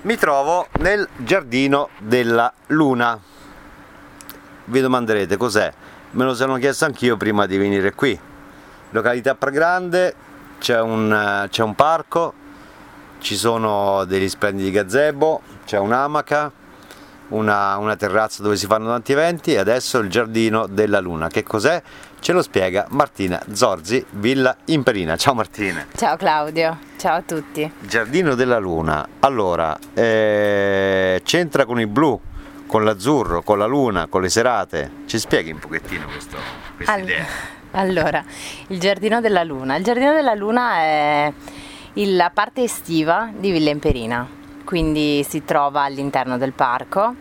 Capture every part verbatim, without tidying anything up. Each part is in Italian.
Mi trovo nel giardino della Luna. Vi domanderete cos'è? Me lo sono chiesto anch'io prima di venire qui. Località Pragrande, c'è un, c'è un parco, ci sono degli splendidi gazebo, c'è un'amaca, una, una terrazza dove si fanno tanti eventi e adesso il giardino della Luna. Che cos'è? Ce lo spiega Martina Zorzi, Villa Imperina. Ciao Martina. Ciao Claudio, ciao a tutti. Giardino della Luna, allora, eh, c'entra con il blu, con l'azzurro, con la luna, con le serate. Ci spieghi un pochettino questa All- idea? Allora, il Giardino della Luna. Il Giardino della Luna è il- la parte estiva di Villa Imperina, quindi si trova all'interno del parco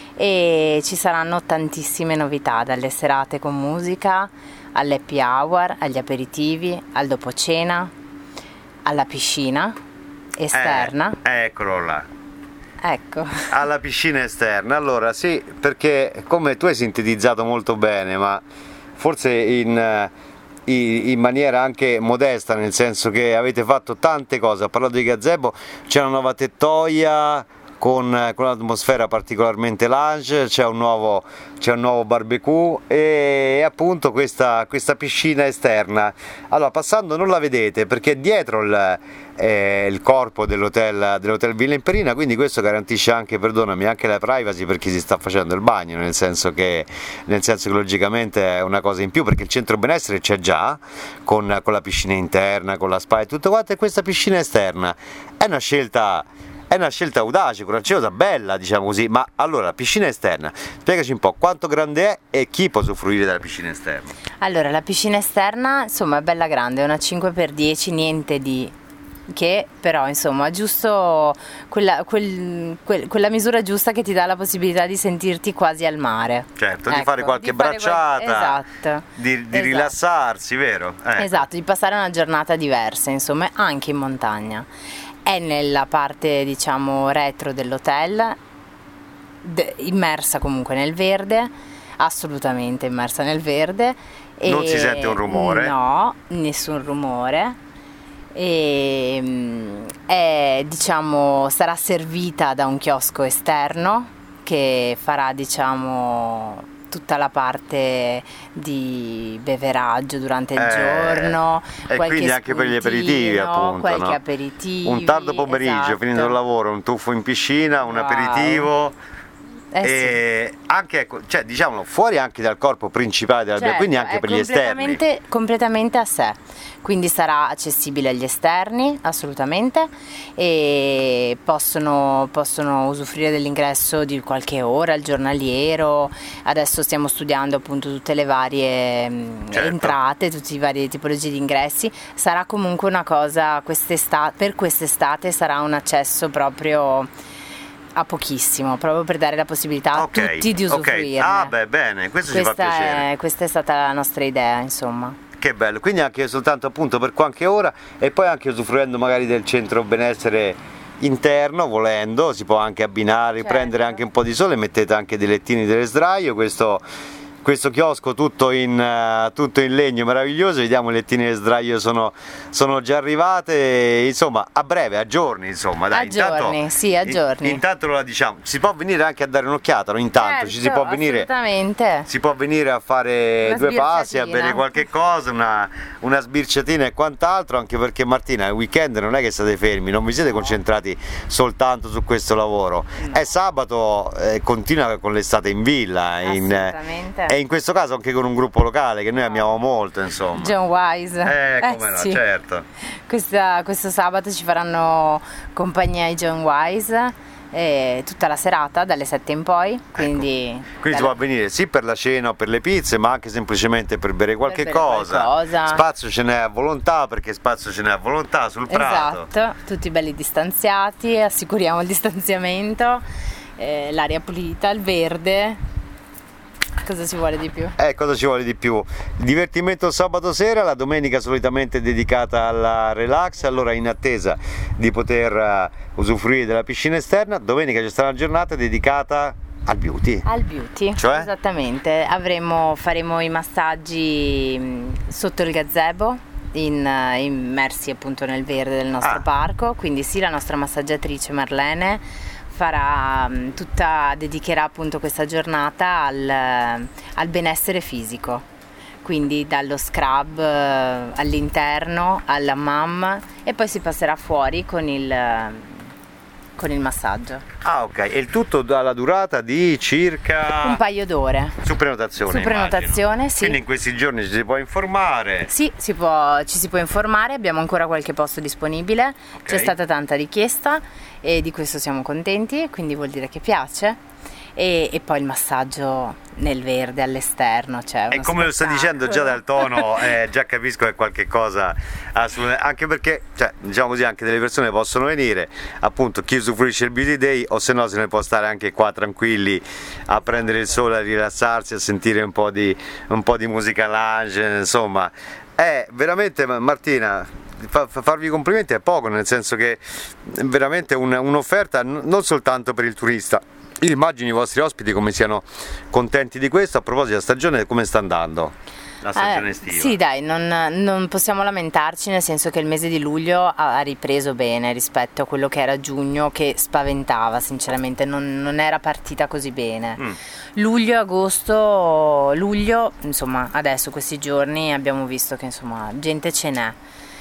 e ci saranno tantissime novità, dalle serate con musica, all'happy hour, agli aperitivi, al dopo cena, alla piscina esterna. Eh, eccolo là. Ecco. Alla piscina esterna, allora sì, perché come tu hai sintetizzato molto bene, ma forse in, in, in maniera anche modesta, nel senso che avete fatto tante cose. Ho parlato di gazebo, c'è una nuova tettoia con, con un'atmosfera particolarmente lounge, c'è un nuovo, c'è un nuovo barbecue e appunto questa, questa piscina esterna. Allora, passando non la vedete perché è dietro il, eh, il corpo dell'hotel, dell'hotel Villa Imperina, quindi questo garantisce anche, perdonami, anche la privacy per chi si sta facendo il bagno, nel senso che, nel senso che logicamente è una cosa in più, perché il centro benessere c'è già, con, con la piscina interna, con la spa e tutto quanto, e questa piscina esterna è una scelta È una scelta audace, coraggiosa, bella, diciamo così. Ma allora, la piscina esterna, spiegaci un po' quanto grande è e chi può usufruire della piscina esterna? Allora, la piscina esterna, insomma, è bella grande, è una cinque per dieci, niente di che, però, insomma, giusto quella, quel, quel, quella misura giusta che ti dà la possibilità di sentirti quasi al mare. Certo, ecco, di fare qualche di fare bracciata, qual... esatto. di, di esatto. rilassarsi, vero? Ecco. Esatto, di passare una giornata diversa, insomma, anche in montagna. È nella parte, diciamo, retro dell'hotel, de- immersa comunque nel verde, assolutamente immersa nel verde. Non e si sente un rumore? No, nessun rumore. E mm, è, diciamo, sarà servita da un chiosco esterno che farà, diciamo, tutta la parte di beveraggio durante il Eh, giorno e quindi anche per gli aperitivi, appunto, qualche no? aperitivo, Un tardo pomeriggio, esatto. finito il lavoro, un tuffo in piscina, un Wow. aperitivo. Eh e anche, ecco, cioè, diciamolo, fuori anche dal corpo principale della Certo, quindi anche è per gli esterni. completamente, completamente a sé, quindi sarà accessibile agli esterni assolutamente, e possono, possono usufruire dell'ingresso di qualche ora, il giornaliero. Adesso stiamo studiando appunto tutte le varie Certo. entrate, tutte le varie tipologie di ingressi. Sarà comunque una cosa, quest'estate, per quest'estate sarà un accesso proprio a pochissimo, proprio per dare la possibilità Okay, a tutti di usufruirne. okay. Ah beh, bene, questo ci fa Questa piacere. è, questa è stata la nostra idea, insomma. Che bello, quindi anche soltanto appunto per qualche ora e poi anche usufruendo magari del centro benessere interno, volendo, si può anche abbinare, Certo. prendere anche un po' di sole, mettete anche dei lettini delle sdraio, questo, questo chiosco tutto in, uh, tutto in legno meraviglioso, vediamo i lettini delle sdraio sono, sono già arrivate, insomma a breve, a giorni, insomma dai. A giorni, intanto, sì, a giorni. In, intanto lo diciamo, si può venire anche a dare un'occhiata, no? Intanto Certo, ci si può venire. assolutamente. Si può venire a fare Una due passi, a sbirciatina. bere qualche cosa, una, una sbirciatina e quant'altro, anche perché Martina, il weekend non è che state fermi, non vi siete concentrati soltanto su questo lavoro. No. È sabato, eh, continua con l'estate in villa, in, Assolutamente. e in questo caso anche con un gruppo locale che noi amiamo molto, insomma. John Wise. Eh, come no, sì. certo. Questa- questo sabato ci faranno compagnia i John Wise, eh, tutta la serata dalle sette in poi, quindi, Ecco. Quindi si può venire sì per la cena o per le pizze, ma anche semplicemente per bere qualche bere cosa. qualcosa. Spazio ce n'è a volontà, perché spazio ce n'è a volontà sul prato. Esatto, tutti belli distanziati, assicuriamo il distanziamento, eh, l'aria pulita, il verde. Cosa ci vuole di più? Eh, cosa ci vuole di più? Il divertimento sabato sera, la domenica solitamente dedicata al relax, allora in attesa di poter uh, usufruire della piscina esterna, domenica ci sarà una giornata dedicata al beauty. Al beauty, Cioè? esattamente. Avremo, faremo i massaggi mh, sotto il gazebo, in, immersi appunto nel verde del nostro Ah. parco, quindi sì, la nostra massaggiatrice Marlene farà tutta, dedicherà appunto questa giornata al, al benessere fisico, quindi dallo scrub eh, all'interno, alla hammam, e poi si passerà fuori con il, con il massaggio. Ah, ok, e il tutto dalla durata di circa Un paio d'ore. su prenotazione. Su prenotazione, immagino. sì. Quindi in questi giorni ci si può informare. Sì, si può, ci si può informare, abbiamo ancora qualche posto disponibile, Ok. c'è stata tanta richiesta e di questo siamo contenti, quindi vuol dire che piace. E, e poi il massaggio nel verde all'esterno, cioè E uno come lo stai dicendo già dal spettacolo. tono, eh, già capisco che è qualche cosa assolutamente, anche perché, cioè, diciamo così, anche delle persone possono venire, appunto, chi usufruisce il Beauty Day, o se no se ne può stare anche qua tranquilli a prendere il sole, a rilassarsi, a sentire un po' di, un po' di musica lounge, insomma. È veramente, Martina, fa- fa- farvi complimenti è poco, nel senso che è veramente un- un'offerta n- non soltanto per il turista. Io immagino i vostri ospiti come siano contenti di questo. A proposito, la stagione come sta andando? La stagione Eh, estiva? sì, dai, non, non possiamo lamentarci, nel senso che il mese di luglio ha, ha ripreso bene rispetto a quello che era giugno, che spaventava sinceramente, non, non era partita così bene. Mm. Luglio, agosto, luglio, insomma, adesso questi giorni abbiamo visto che insomma gente ce n'è.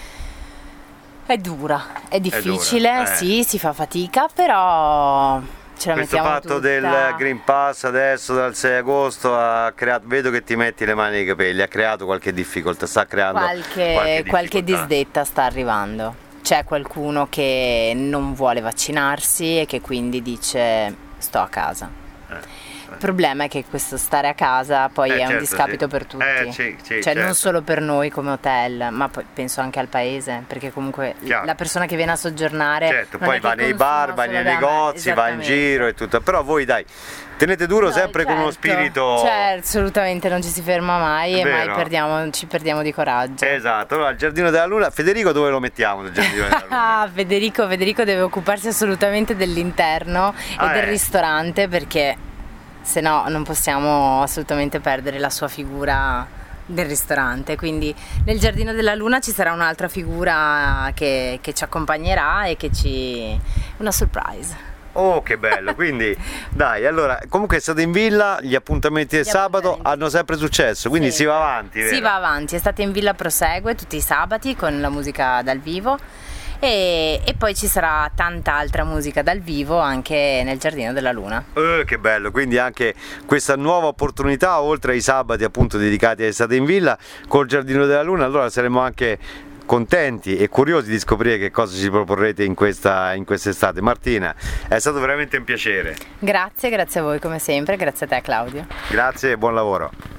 È dura, è difficile, dura, eh. sì, si fa fatica, però ce la Questo mettiamo fatto tutta. del Green Pass adesso dal sei agosto ha creato, vedo che ti metti le mani nei capelli, ha creato qualche difficoltà, sta creando Qualche, qualche, qualche difficoltà. disdetta sta arrivando. C'è qualcuno che non vuole vaccinarsi e che quindi dice sto a casa. Eh. Il problema è che questo stare a casa poi Eh, è certo, un discapito sì. per tutti, Eh, sì, sì, cioè non certo. solo per noi come hotel, ma poi penso anche al paese, perché comunque Chiaro. la persona che viene a soggiornare Certo, non poi è che va nei consuma bar, va solo nei da me. negozi, va in Esattamente. giro e tutto, però voi dai, tenete duro No, sempre con uno certo. spirito. Cioè, assolutamente non ci si ferma mai e Vero. mai perdiamo, ci perdiamo di coraggio. Esatto, allora il Giardino della Luna, Federico dove lo mettiamo il Giardino della Luna? Ah, Federico, Federico deve occuparsi assolutamente dell'interno Ah, e del eh. ristorante, perché se no non possiamo assolutamente perdere la sua figura del ristorante. Quindi nel Giardino della Luna ci sarà un'altra figura che, che ci accompagnerà e che ci... una surprise. Oh, che bello, quindi dai, allora comunque state in villa, gli appuntamenti del Gli sabato appuntamenti. hanno sempre successo, quindi Sì. si va avanti, vero? Si va avanti, estate in villa prosegue tutti i sabati con la musica dal vivo e, e poi ci sarà tanta altra musica dal vivo anche nel Giardino della Luna. Eh, che bello, quindi anche questa nuova opportunità, oltre ai sabati appunto dedicati all'estate in villa col Giardino della Luna, allora saremo anche contenti e curiosi di scoprire che cosa ci proporrete in questa in quest'estate. Martina, è stato veramente un piacere. Grazie, grazie a voi come sempre, grazie a te Claudio. Grazie e buon lavoro.